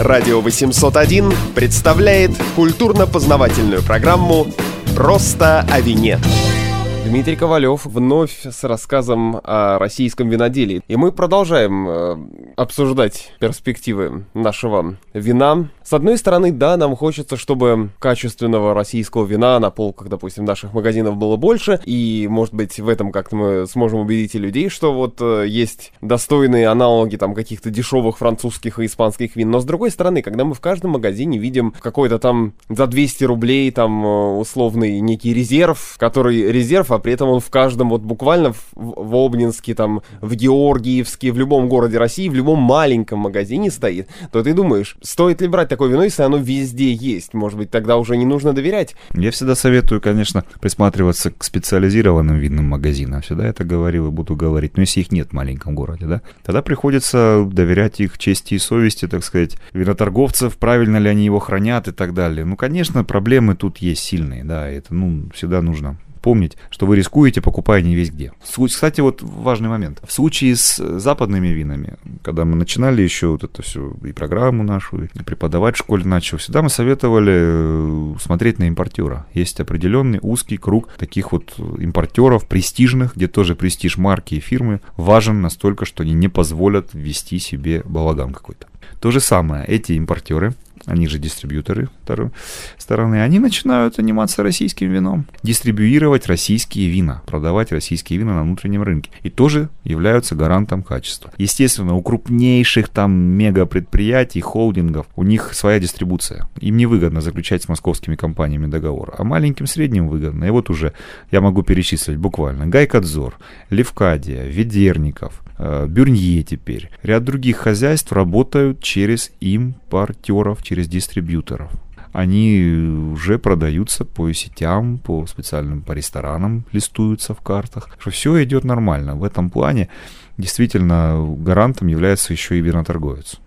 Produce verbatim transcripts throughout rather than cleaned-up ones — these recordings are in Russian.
Радио восемьсот один представляет культурно-познавательную программу «Просто о вине». Дмитрий Ковалев вновь с рассказом о российском виноделии. И мы продолжаем э, обсуждать перспективы нашего вина. С одной стороны, да, нам хочется, чтобы качественного российского вина на полках, допустим, наших магазинов было больше. И, может быть, в этом как-то мы сможем убедить и людей, что вот э, есть достойные аналоги там каких-то дешевых французских и испанских вин. Но с другой стороны, когда мы в каждом магазине видим какой-то там за двести рублей там условный некий резерв, который резерв, а при этом он в каждом, вот буквально в, в Обнинске, там, в Георгиевске, в любом городе России, в любом маленьком магазине стоит, то ты думаешь, стоит ли брать такое вино, если оно везде есть? Может быть, тогда уже не нужно доверять? Я всегда советую, конечно, присматриваться к специализированным винным магазинам. Всегда это говорил и буду говорить. Но если их нет в маленьком городе, да, тогда приходится доверять их чести и совести, так сказать, виноторговцев, правильно ли они его хранят и так далее. Ну, конечно, проблемы тут есть сильные, да, это, ну, всегда нужно помнить, что вы рискуете, покупая не весь где. Кстати, вот важный момент. В случае с западными винами, когда мы начинали еще вот это все, и программу нашу, и преподавать в школе начал, всегда мы советовали смотреть на импортера. Есть определенный узкий круг таких вот импортеров, престижных, где тоже престиж марки и фирмы важен настолько, что они не позволят ввести себе балаган какой-то. То же самое, эти импортеры, они же дистрибьюторы второй стороны, они начинают заниматься российским вином, дистрибьюировать российские вина, продавать российские вина на внутреннем рынке. И тоже являются гарантом качества. Естественно, у крупнейших там мегапредприятий, холдингов, у них своя дистрибуция. Им невыгодно заключать с московскими компаниями договор, а маленьким средним выгодно. И вот уже я могу перечислить буквально Гайкадзор, Левкадия, Ведерников, Бюрнье теперь. Ряд других хозяйств работают через импортеров, через дистрибьюторов. Они уже продаются по сетям, по специальным, по ресторанам, листуются в картах. Что все идет нормально. В этом плане действительно гарантом является еще и виноторговец.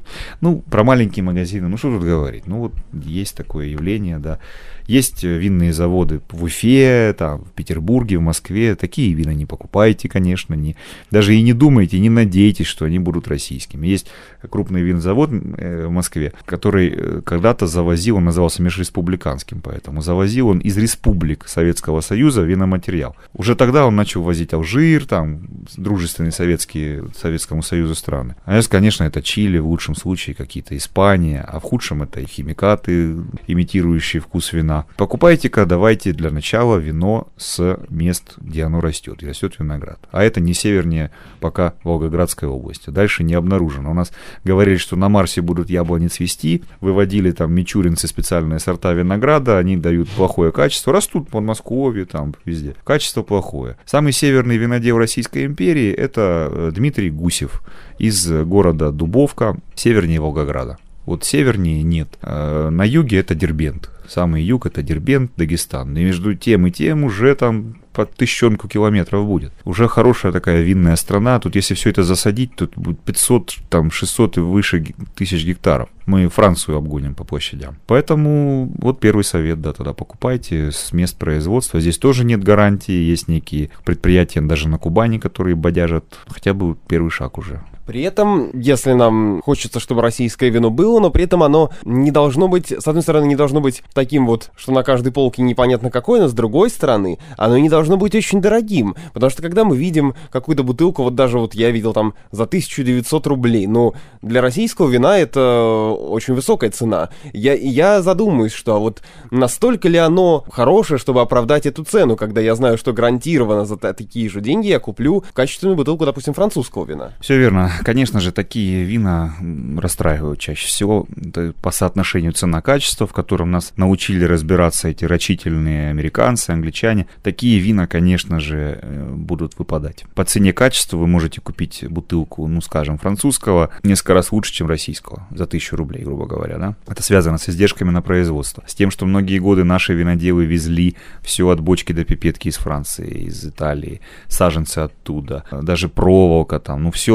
Ну, про маленькие магазины, ну что тут говорить, ну вот есть такое явление, да. Есть винные заводы в Уфе, там, в Петербурге, в Москве, такие вина не покупайте, конечно, не, даже и не думайте, не надейтесь, что они будут российскими. Есть крупный винзавод в Москве, который когда-то завозил, он назывался межреспубликанским, поэтому завозил он из республик Советского Союза виноматериал. Уже тогда он начал возить Алжир, там, дружественные советские, Советскому Союзу страны. А сейчас, конечно, это Чили, в лучшем случае какие-то Испания, а в худшем это и химикаты, имитирующие вкус вина. Покупайте-ка, давайте для начала вино с мест, где оно растет, и растет виноград. А это не севернее пока Волгоградской области. Дальше не обнаружено. У нас говорили, что на Марсе будут яблони цвести, выводили там мичуринцы специальные сорта винограда, они дают плохое качество, растут в Подмосковье, там везде. Качество плохое. Самый северный винодел Российской империи — это Дмитрий Гусев из города Дубовка, севернее Волгограда. Вот севернее нет. На юге это Дербент. Самый юг это Дербент, Дагестан. И между тем и тем уже там под тысячонку километров будет. Уже хорошая такая винная страна. Тут если все это засадить, тут будет пятьсот, там шестьсот и выше тысяч гектаров. Мы Францию обгоним по площадям. Поэтому вот первый совет, да, тогда покупайте с мест производства. Здесь тоже нет гарантии. Есть некие предприятия даже на Кубани, которые бодяжат. Хотя бы первый шаг уже. При этом, если нам хочется, чтобы российское вино было, но при этом оно не должно быть, с одной стороны, не должно быть таким вот, что на каждой полке непонятно какое, но с другой стороны, оно не должно быть очень дорогим. Потому что когда мы видим какую-то бутылку, вот даже вот я видел там за тысячу девятьсот рублей, ну, для российского вина это очень высокая цена. Я, я задумаюсь, что вот настолько ли оно хорошее, чтобы оправдать эту цену, когда я знаю, что гарантированно за такие же деньги я куплю качественную бутылку, допустим, французского вина. Все верно. Конечно же, такие вина расстраивают чаще всего по соотношению цена-качество, в котором нас научили разбираться эти рачительные американцы, англичане. Такие вина, конечно же, будут выпадать. По цене-качеству вы можете купить бутылку, ну, скажем, французского несколько раз лучше, чем российского, за тысячу рублей, грубо говоря, да? Это связано с издержками на производство, с тем, что многие годы наши виноделы везли все от бочки до пипетки из Франции, из Италии, саженцы оттуда, даже проволока там, ну, все возилось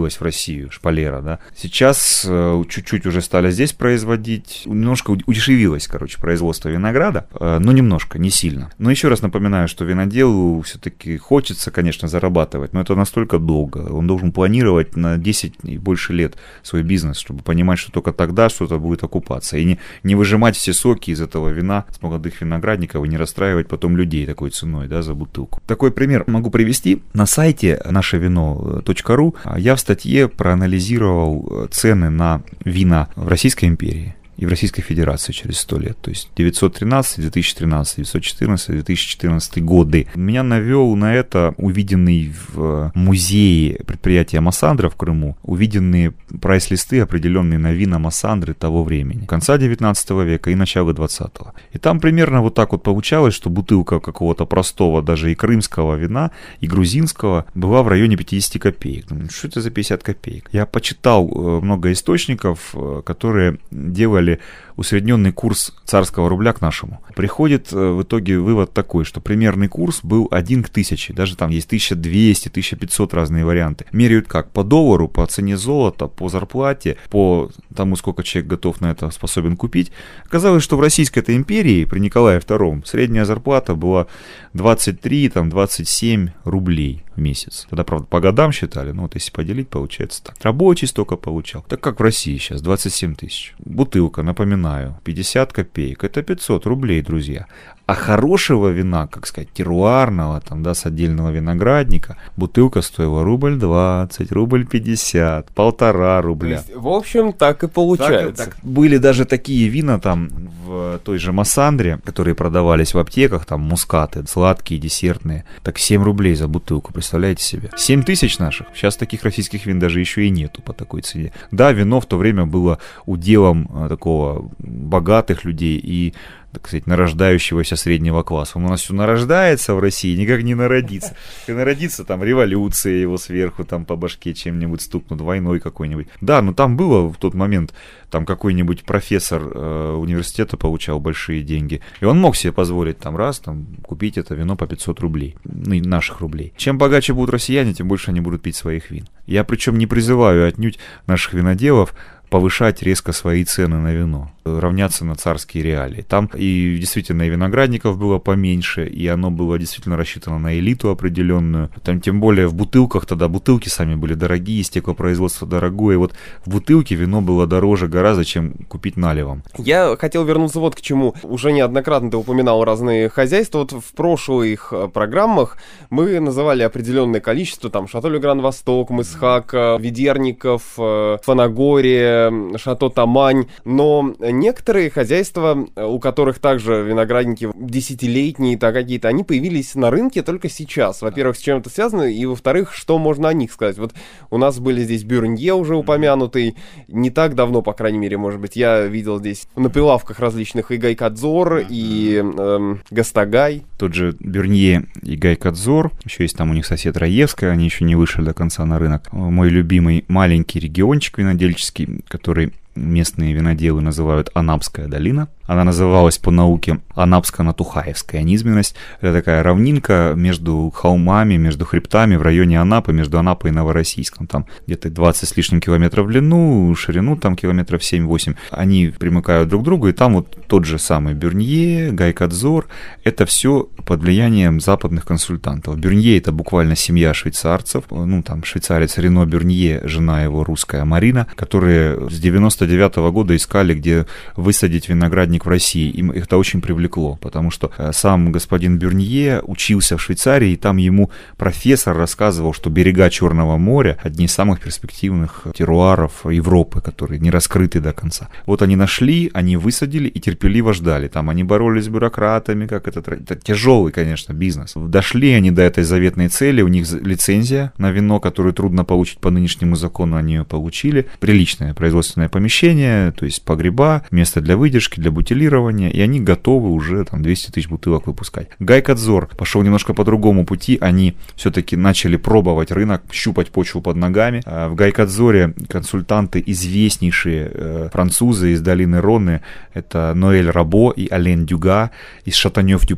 завозилась в Россию, шпалера, да. Сейчас э, чуть-чуть уже стали здесь производить, немножко удешевилось, короче, производство винограда, э, но немножко, не сильно. Но еще раз напоминаю, что виноделу все-таки хочется, конечно, зарабатывать, но это настолько долго. Он должен планировать на десять и больше лет свой бизнес, чтобы понимать, что только тогда что-то будет окупаться. И не, не выжимать все соки из этого вина с молодых виноградников и не расстраивать потом людей такой ценой, да, за бутылку. Такой пример могу привести. На сайте наше вино точка ру я в статье проанализировал цены на вина в Российской империи и в Российской Федерации через сто лет. То есть девятьсот тринадцатый, две тысячи тринадцатый, девятьсот четырнадцатый, две тысячи четырнадцатый годы. Меня навел на это увиденный в музее предприятия Массандра в Крыму, увиденные прайс-листы, определенные на вина Массандры того времени, конца девятнадцатого века и начала двадцатого. И там примерно вот так вот получалось, что бутылка какого-то простого, даже и крымского вина, и грузинского была в районе пятьдесят копеек. Думаю, что это за пятьдесят копеек? Я почитал много источников, которые делали усредненный курс царского рубля к нашему. Приходит в итоге вывод такой, что примерный курс был один к тысяче, даже там есть тысяча двести, тысяча пятьсот разные варианты. Меряют как? По доллару, по цене золота, по зарплате, по тому, сколько человек готов на это способен купить. Оказалось, что в Российской-то империи при Николае втором средняя зарплата была двадцать три, там, двадцать семь рублей в месяц. Тогда, правда, по годам считали, но вот если поделить, получается так. Рабочий столько получал. Так как в России сейчас, двадцать семь тысяч. Бутылка, напоминаю, пятьдесят копеек, это пятьсот рублей, друзья. А хорошего вина, как сказать, теруарного, там, да, с отдельного виноградника, бутылка стоила рубль двадцать, рубль пятьдесят, полтора рубля. То есть, в общем, так и получается. Так, так. Были даже такие вина там в той же Массандре, которые продавались в аптеках, там мускаты, сладкие, десертные. Так семь рублей за бутылку, представляете себе? семь тысяч наших. Сейчас таких российских вин даже еще и нету по такой цене. Да, вино в то время было уделом а, такого богатых людей и, так сказать, нарождающегося среднего класса. Он у нас все нарождается в России, никак не народится. И народится там революция, его сверху там по башке чем-нибудь стукнут, войной какой-нибудь. Да, но там было в тот момент, там какой-нибудь профессор э, университета получал большие деньги, и он мог себе позволить там раз, там, купить это вино по пятьсот рублей, ну, наших рублей. Чем богаче будут россияне, тем больше они будут пить своих вин. Я причем не призываю отнюдь наших виноделов повышать резко свои цены на вино, равняться на царские реалии. Там и действительно и виноградников было поменьше, и оно было действительно рассчитано на элиту определенную. Там тем более в бутылках тогда бутылки сами были дорогие, стеклопроизводство дорогое. И вот в бутылке вино было дороже гораздо, чем купить наливом. Я хотел вернуться вот к чему. Уже неоднократно ты упоминал разные хозяйства. Вот в прошлых программах мы называли определенное количество, там, Шато Ле Гран Восток, Мысхак, Ведерников, Фанагория, Шато Тамань, но некоторые хозяйства, у которых также виноградники десятилетние, так какие-то, они появились на рынке только сейчас. Во-первых, с чем это связано, и во-вторых, что можно о них сказать? Вот у нас были здесь Бюрнье уже упомянутый, не так давно, по крайней мере, может быть, я видел здесь на прилавках различных и Гайкадзор, и эм, Гастагай. Тот же Бюрнье и Гайкадзор, еще есть там у них сосед Раевская, они еще не вышли до конца на рынок. Мой любимый маленький региончик винодельческий, который местные виноделы называют Анапская долина. Она называлась по науке Анапско-Натухаевская низменность. Это такая равнинка между холмами, между хребтами в районе Анапы, между Анапой и Новороссийском. Там где-то двадцать с лишним километров в длину, ширину там километров семь-восемь. Они примыкают друг к другу, и там вот тот же самый Бюрнье, Гайкадзор. Это все под влиянием западных консультантов. Бюрнье — это буквально семья швейцарцев. Ну, там швейцарец Рено Бюрнье, жена его русская Марина, которые с девяносто девятого года искали, где высадить виноградник в России. Им это очень привлекло, потому что сам господин Бюрнье учился в Швейцарии, и там ему профессор рассказывал, что берега Черного моря — одни из самых перспективных теруаров Европы, которые не раскрыты до конца. Вот они нашли, они высадили и терпеливо ждали. Там они боролись с бюрократами, как это, это тяжелый, конечно, бизнес. Дошли они до этой заветной цели, у них лицензия на вино, которую трудно получить по нынешнему закону, они ее получили. Приличное производственное помещение, то есть погреба, место для выдержки, для бутилирования, и они готовы уже там двести тысяч бутылок выпускать. Гайкадзор пошел немножко по другому пути, они все-таки начали пробовать рынок, щупать почву под ногами. В Гайкадзоре консультанты известнейшие э, французы из долины Роны, это Ноэль Рабо и Ален Дюга из Шатанёв-Дюпап.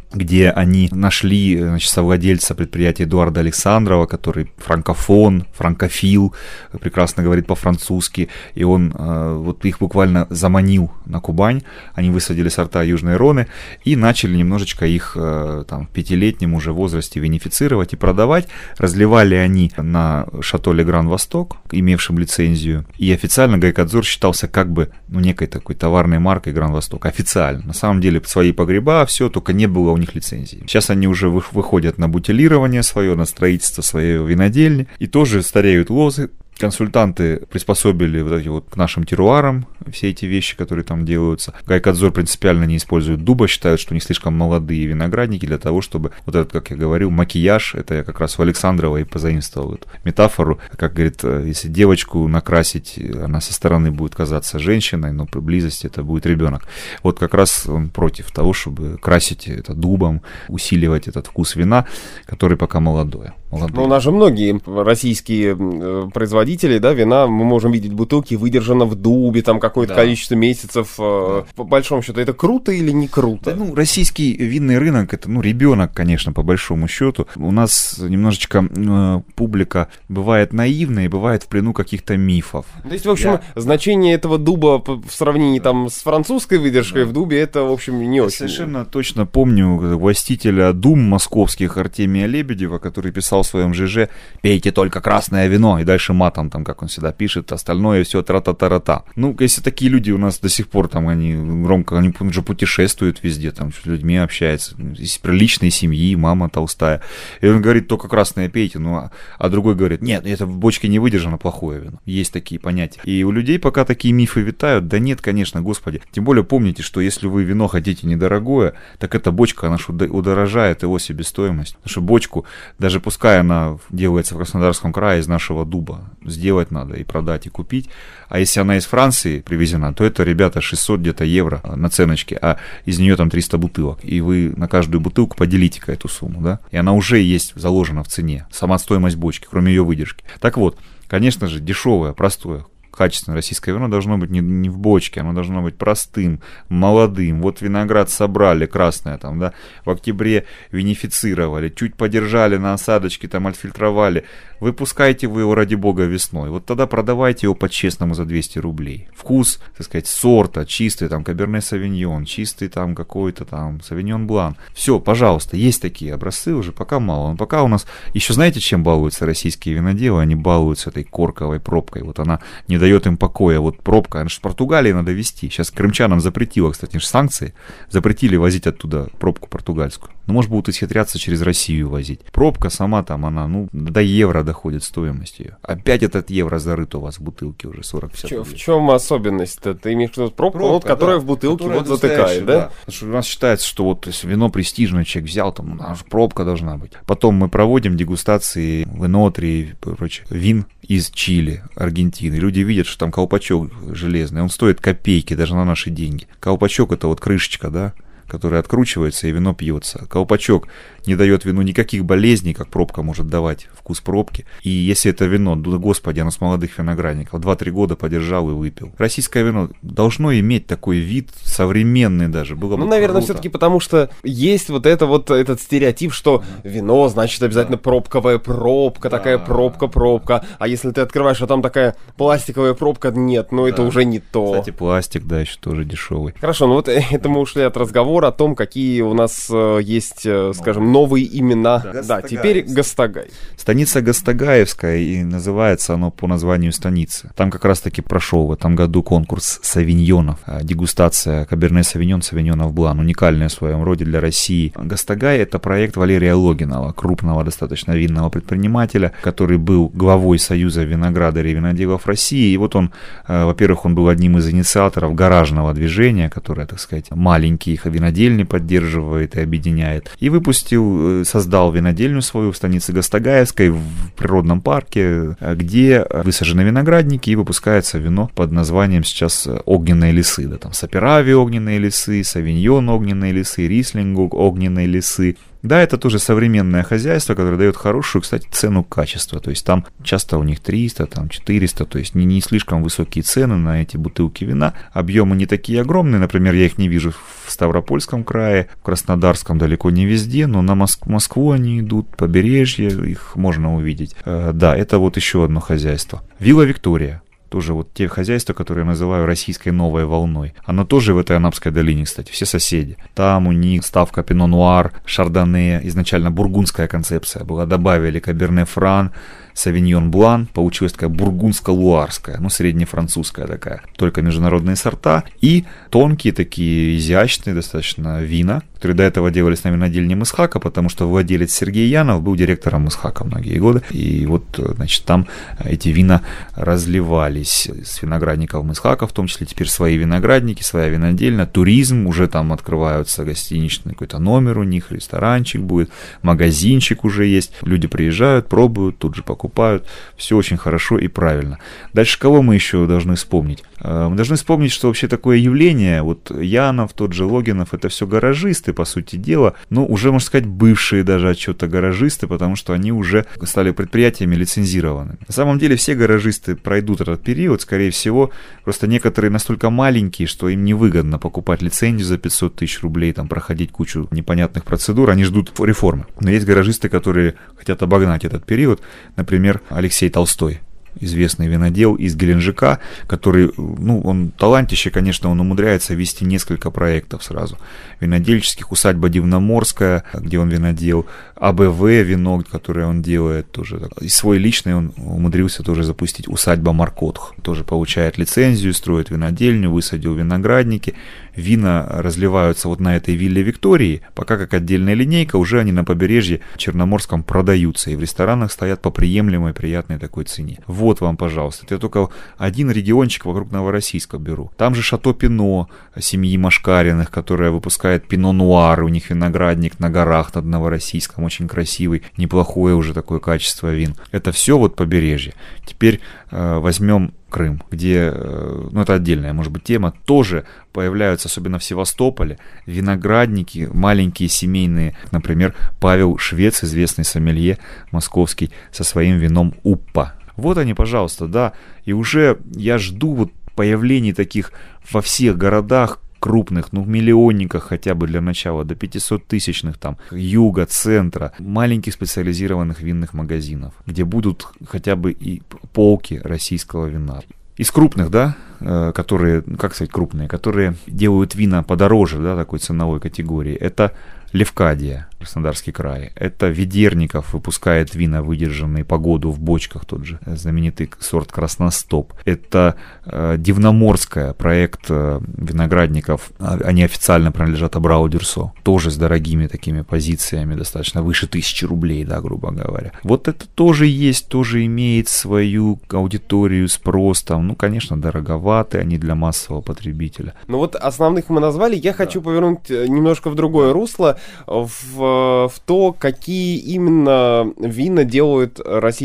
где они нашли, значит, совладельца предприятия Эдуарда Александрова, который франкофон, франкофил, прекрасно говорит по-французски, и он э, вот их буквально заманил на Кубань, они высадили сорта Южной Роны и начали немножечко их э, там в пятилетнем уже возрасте винифицировать и продавать. Разливали они на Шато Ле Гран Восток, имевшим лицензию, и официально Гайкадзор считался как бы, ну, некой такой товарной маркой Гран Восток, официально. На самом деле свои погреба, все, только не было у них лицензии. Сейчас они уже выходят на бутилирование свое, на строительство своей винодельни, и тоже стареют лозы. Консультанты приспособили вот эти вот к нашим теруарам все эти вещи, которые там делаются. Гайкадзор принципиально не использует дуба, считают, что не слишком молодые виноградники для того, чтобы вот этот, как я говорил, макияж, это я как раз у Александрова и позаимствовал эту метафору, как говорит, если девочку накрасить, она со стороны будет казаться женщиной, но при близости это будет ребенок. Вот как раз он против того, чтобы красить это дубом, усиливать этот вкус вина, который пока молодое. Ну, у нас же многие российские производители, да, вина, мы можем видеть бутылки, выдержано в дубе, там какое-то да. количество месяцев. Да. По большому счету, это круто или не круто? Да, ну, российский винный рынок, это, ну, ребенок, конечно, по большому счету. У нас немножечко э, публика бывает наивная и бывает в плену каких-то мифов. То есть, в общем, Я... значение этого дуба в сравнении там с французской выдержкой да. в дубе, это, в общем, не Я очень. Совершенно точно помню властителя дум московских Артемия Лебедева, который писал в своем ЖЖ: «Пейте только красное вино», и дальше матом, там, как он всегда пишет, остальное все тра-та-та-ра-та. Ну, если такие люди у нас до сих пор, там, они громко, они уже путешествуют везде, там, с людьми общаются, из приличной семьи, мама толстая, и он говорит: только красное пейте, ну, а, а другой говорит: нет, это в бочке не выдержано, плохое вино. Есть такие понятия. И у людей пока такие мифы витают, да нет, конечно, господи. Тем более помните, что если вы вино хотите недорогое, так эта бочка, она удорожает его себестоимость. Потому что бочку, даже пускай она делается в Краснодарском крае из нашего дуба, сделать надо и продать, и купить. А если она из Франции привезена, то это, ребята, шестьсот где-то евро наценочке, а из нее там триста бутылок. И вы на каждую бутылку поделите-ка эту сумму, да? И она уже есть заложена в цене, сама стоимость бочки, кроме ее выдержки. Так вот, конечно же, дешевое, простое, качественное российское вино должно быть не, не в бочке, оно должно быть простым, молодым. Вот виноград собрали, красное там, да, в октябре винифицировали, чуть подержали на осадочке, там отфильтровали. Выпускайте вы его, ради бога, весной. Вот тогда продавайте его по-честному за двести рублей. Вкус, так сказать, сорта, чистый там Каберне Савиньон, чистый там какой-то там Савиньон Блан. Все, пожалуйста, есть такие образцы уже, пока мало. Но пока у нас, еще знаете, чем балуются российские виноделы? Они балуются этой корковой пробкой. Вот она не дает им покоя. Вот пробка, она же в Португалии надо везти. Сейчас крымчанам запретило, кстати, санкции. Запретили возить оттуда пробку португальскую. Но, может, будут исхитряться через Россию возить. Пробка сама там, она, ну, до евро доходит стоимость ее. Опять этот евро зарыт у вас в бутылке уже сорок-пятьдесят рублей. В чем особенность-то? Ты имеешь в виду пробку, пробка, вот, которая да, в бутылке которая вот затыкает, да? да? Потому что у нас считается, что вот если вино престижное человек взял, там аж пробка должна быть. Потом мы проводим дегустации в Энотре и прочее вин из Чили, Аргентины. Люди видят, что там колпачок железный, он стоит копейки даже на наши деньги. Колпачок — это вот крышечка, да, которая откручивается, и вино пьется. Колпачок не дает вину никаких болезней, как пробка может давать вкус пробки. И если это вино, да, господи, оно с молодых виноградников, два-три года подержал и выпил. Российское вино должно иметь такой вид, современный даже. Было бы ну, наверное, круто. Все-таки потому, что есть вот это вот этот стереотип, что да. вино, значит, обязательно да. пробковая пробка, да. такая пробка-пробка. А если ты открываешь, а там такая пластиковая пробка, нет, ну да. это уже не то. Кстати, пластик, да, еще тоже дешевый. Хорошо, ну вот это мы ушли от разговора о том, какие у нас э, есть, э, скажем, новые имена. Да, да, теперь Гастогай. Станица Гастагаевская, и называется оно по названию станицы. Там как раз-таки прошел в этом году конкурс савиньонов, дегустация Каберне Савиньон, Савиньонов Блан, уникальная в своем роде для России. Гастогай — это проект Валерия Логинова, крупного достаточно винного предпринимателя, который был главой Союза виноградарей и виноделов России. И вот он, э, во-первых, он был одним из инициаторов гаражного движения, которое, так сказать, маленькие винодельни поддерживает и объединяет. И выпустил, создал винодельню свою в станице Гастагаевской в природном парке, где высажены виноградники и выпускается вино под названием сейчас огненные лесы. Да, там Саперави огненные лесы, Савиньон огненные лесы, Рислинг огненные лесы. Да, это тоже современное хозяйство, которое дает хорошую, кстати, цену-качество. То есть там часто у них триста, там четыреста, то есть не, не слишком высокие цены на эти бутылки вина. Объемы не такие огромные, например, я их не вижу в Ставропольском крае, в Краснодарском далеко не везде, но на Моск- Москву они идут, побережье, их можно увидеть. Э, да, это вот еще одно хозяйство. Вилла Виктория. Тоже вот те хозяйства, которые я называю российской новой волной. Оно тоже в этой Анапской долине, кстати, все соседи. Там у них ставка Пино Нуар, Шардоне, изначально бургундская концепция была. Добавили Каберне Фран, Савиньон Блан, получилась такая бургундско-луарская, ну, среднефранцузская такая, только международные сорта, и тонкие такие, изящные достаточно вина, которые до этого делались на винодельне Мысхака, потому что владелец Сергей Янов был директором Мысхака многие годы, и вот, значит, там эти вина разливались с виноградников Мысхака, в том числе теперь свои виноградники, своя винодельня, туризм, уже там открываются гостиничный какой-то номер у них, ресторанчик будет, магазинчик уже есть, люди приезжают, пробуют, тут же покупают. покупают, все очень хорошо и правильно. Дальше кого мы еще должны вспомнить? Мы должны вспомнить, что вообще такое явление, вот Янов, тот же Логинов, это все гаражисты, по сути дела, ну, уже, можно сказать, бывшие даже отчета гаражисты, потому что они уже стали предприятиями лицензированными. На самом деле все гаражисты пройдут этот период, скорее всего, просто некоторые настолько маленькие, что им невыгодно покупать лицензию за пятьсот тысяч рублей, там, проходить кучу непонятных процедур, они ждут реформы. Но есть гаражисты, которые хотят обогнать этот период, например, Например, Алексей Толстой, известный винодел из Геленджика, который, ну, он талантище, конечно, он умудряется вести несколько проектов сразу. Винодельческих, усадьба Дивноморская, где он винодел, АБВ вино, которое он делает тоже. И свой личный он умудрился тоже запустить, усадьба Маркотх. Тоже получает лицензию, строит винодельню, высадил виноградники. Вина разливаются вот на этой вилле Виктории, пока как отдельная линейка, уже они на побережье Черноморском продаются, и в ресторанах стоят по приемлемой, приятной такой цене. Вот вам, пожалуйста, это я только один региончик вокруг Новороссийска беру. Там же Шато Пино семьи Машкариных, которая выпускает Пино Нуар, у них виноградник на горах над Новороссийском, очень красивый, неплохое уже такое качество вин. Это все вот побережье. Теперь э, возьмем Крым, где, ну, это отдельная, может быть, тема, тоже появляются, особенно в Севастополе, виноградники, маленькие семейные, например, Павел Швец, известный сомелье московский, со своим вином Уппа. Вот они, пожалуйста, да, и уже я жду вот появлений таких во всех городах, крупных, ну, миллионниках хотя бы для начала, до пятисоттысячных там, юга, центра, маленьких специализированных винных магазинов, где будут хотя бы и полки российского вина. Из крупных, да, которые, как сказать, крупные, которые делают вина подороже, да, такой ценовой категории, это Левкадия, Краснодарский край. Это Ведерников выпускает вина, выдержанные по году в бочках, тот же знаменитый сорт Красностоп. Это э, Дивноморская, проект э, виноградников, они официально принадлежат Абрау Дюрсо, тоже с дорогими такими позициями, достаточно выше тысячи рублей, да, грубо говоря. Вот это тоже есть, тоже имеет свою аудиторию, спрос там, ну, конечно, дороговаты они для массового потребителя. Ну вот основных мы назвали, я да. хочу повернуть немножко в другое русло, в, в то, какие именно вина делают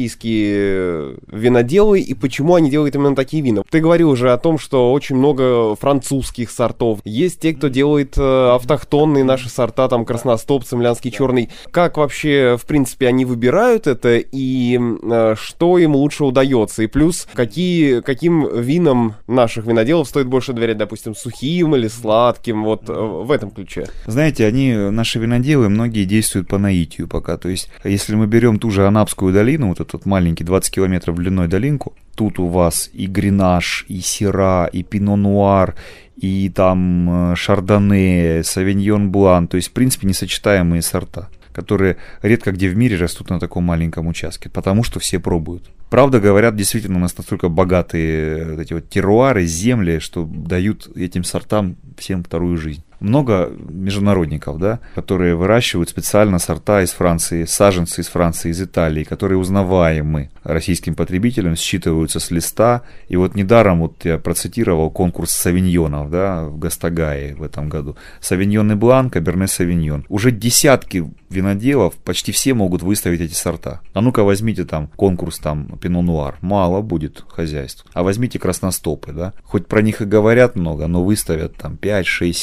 российские виноделы и почему они делают именно такие вина. Ты говорил уже о том, что очень много французских сортов. Есть те, кто делает автохтонные наши сорта, там Красностоп, Цемлянский черный. Как вообще, в принципе, они выбирают это и что им лучше удается? И плюс, какие, каким винам наших виноделов стоит больше доверять, допустим, сухим или сладким, вот в этом ключе? Знаете, они... Наши виноделы, многие действуют по наитию пока. То есть, если мы берем ту же Анапскую долину, вот этот маленький двадцать километров длиной долинку, тут у вас и Гренаж, и Сира, и Пино Нуар, и там Шардоне, Савиньон Блан, то есть, в принципе, несочетаемые сорта, которые редко где в мире растут на таком маленьком участке, потому что все пробуют. Правда, говорят, действительно, у нас настолько богатые вот эти вот теруары, земли, что дают этим сортам всем вторую жизнь. Много международников, да, которые выращивают специально сорта из Франции, саженцы из Франции, из Италии, которые узнаваемы российским потребителям, считываются с листа. И вот недаром вот я процитировал конкурс савиньонов, да, в Гастагае в этом году. Савиньон и Блан, Каберне Савиньон. Уже десятки виноделов, почти все могут выставить эти сорта. А ну-ка возьмите там конкурс там Пино Нуар. Мало будет хозяйств. А возьмите Красностопы, да. Хоть про них и говорят много, но выставят там пять, шесть, семь. И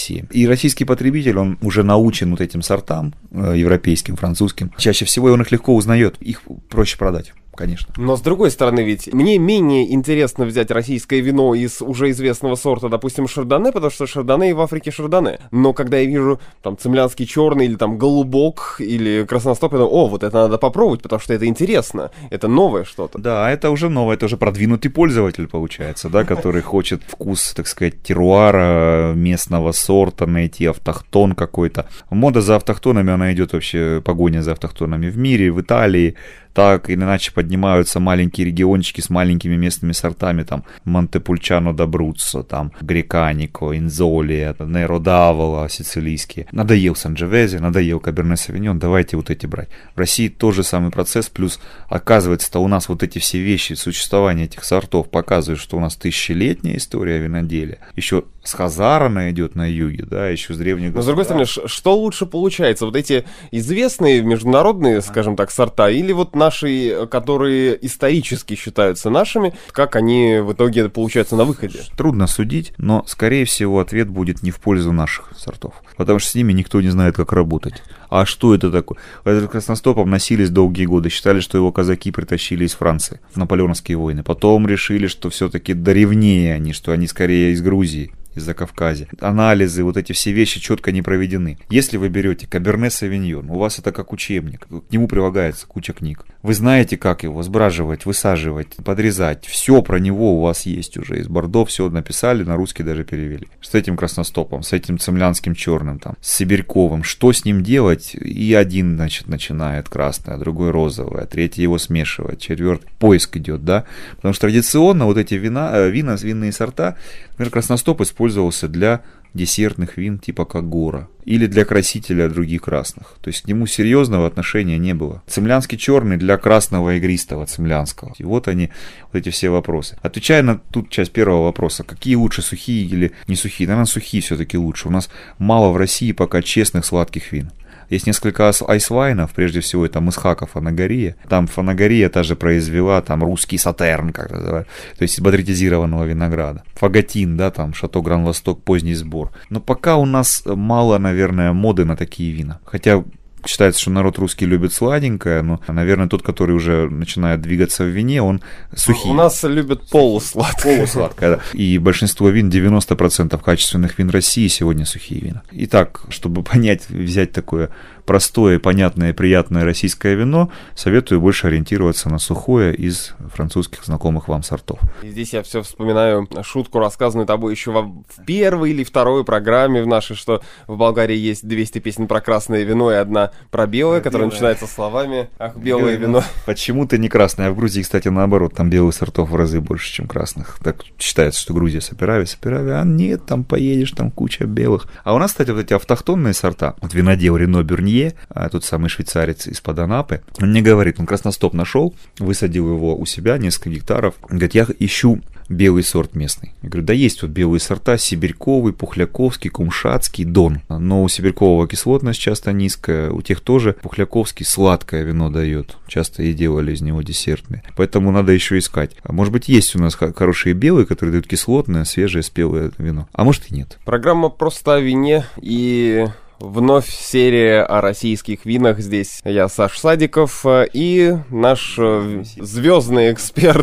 российский потребитель, он уже научен вот этим сортам, э, европейским, французским. Чаще всего он их легко узнает, их проще продать. Конечно. Но с другой стороны ведь, мне менее интересно взять российское вино из уже известного сорта, допустим, шардоне, потому что шардоне и в Африке шардоне. Но когда я вижу там цемлянский черный или там голубок или красностоп, я думаю, о, вот это надо попробовать, потому что это интересно, это новое что-то. Да, это уже новое, это уже продвинутый пользователь получается, да, который хочет вкус, так сказать, теруара, местного сорта, найти автохтон какой-то. Мода за автохтонами, она идет вообще, погоня за автохтонами в мире, в Италии. Так или иначе поднимаются маленькие региончики с маленькими местными сортами, там Монтепульчано d'Abruzzo, там Греканико, Инзолия, Неро d'Avola сицилийские. Надоел Санджевезе, надоел Каберне Савиньон, давайте вот эти брать. В России тот же самый процесс, плюс оказывается-то у нас вот эти все вещи, существование этих сортов показывает, что у нас тысячелетняя история виноделия. Еще с Хазарана идет на юге, да, еще с древних. Но с другой стороны, что лучше получается? Вот эти известные международные, скажем так, сорта, или вот наши, которые исторически считаются нашими, как они в итоге получаются на выходе? Трудно судить, но, скорее всего, ответ будет не в пользу наших сортов, потому что с ними никто не знает, как работать. А что это такое? Этот красностопом носились долгие годы, считали, что его казаки притащили из Франции в наполеоновские войны. Потом решили, что все-таки древнее они, что они скорее из Грузии, из-за Кавказа. Анализы, вот эти все вещи четко не проведены. Если вы берете Каберне Савиньон, у вас это как учебник, к нему прилагается куча книг. Вы знаете, как его сбраживать, высаживать, подрезать. Все про него у вас есть уже. Из Бордо все написали, на русский даже перевели. С этим красностопом, с этим цемлянским черным, там, с сибирьковым. Что с ним делать? И один, значит, начинает красное, а другой розовое, а третий его смешивает, четвертый. Поиск идет, да? Потому что традиционно вот эти вина, вина, винные сорта, например, красностоп использовался для десертных вин типа как Гора или для красителя других красных. То есть к нему серьезного отношения не было. Цемлянский черный для красного игристого цемлянского. И вот они, вот эти все вопросы. Отвечая на тут часть первого вопроса, какие лучше, сухие или не сухие? Наверное, сухие все-таки лучше. У нас мало в России пока честных сладких вин. Есть несколько айсвайнов, прежде всего это Мысхака Фанагория. Там Фанагория та же произвела, там русский сатерн, как называют, то есть из батритизированного винограда. Фаготин, да, там Шато Гран-Восток, поздний сбор. Но пока у нас мало, наверное, моды на такие вина. Хотя считается, что народ русский любит сладенькое, но, наверное, тот, который уже начинает двигаться в вине, он сухий. У нас любят полусладкое. Полусладкое, да. И большинство вин, девяносто процентов качественных вин России сегодня сухие вина. Итак, чтобы понять, взять такое простое, понятное, приятное российское вино, советую больше ориентироваться на сухое из французских знакомых вам сортов. И здесь я все вспоминаю шутку, рассказанную тобой еще в первой или второй программе в нашей, что в Болгарии есть двести песен про красное вино и одна про белое, которая белое. Начинается словами «Ах, белое, белое вино». Почему-то не красное, а в Грузии, кстати, наоборот, там белых сортов в разы больше, чем красных. Так считается, что Грузия Саперави, Саперави, а нет, там поедешь, там куча белых. А у нас, кстати, вот эти автохтонные сорта, вот винодел Рено Бюрнье, а тот самый швейцарец из-под Анапы, он мне говорит, он красностоп нашел, высадил его у себя, несколько гектаров, говорит, я ищу белый сорт местный. Я говорю, да есть вот белые сорта, сибирьковый, пухляковский, кумшатский, дон. Но у сибирькового кислотность часто низкая, у тех тоже пухляковский сладкое вино дает. Часто и делали из него десертные. Поэтому надо еще искать. А может быть, есть у нас хорошие белые, которые дают кислотное, свежее, спелое вино. А может и нет. Программа просто о вине и... Вновь серия о российских винах. Здесь я, Саш Садиков, и наш звездный эксперт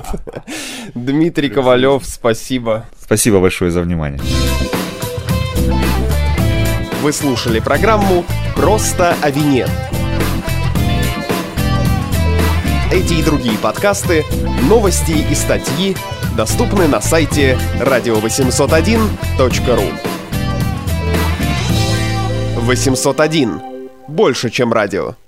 Дмитрий Ковалев. Спасибо. Спасибо большое за внимание. Вы слушали программу «Просто о вине». Эти и другие подкасты, новости и статьи доступны на сайте радио восемьсот один точка ру. восемьсот один. Больше, чем радио.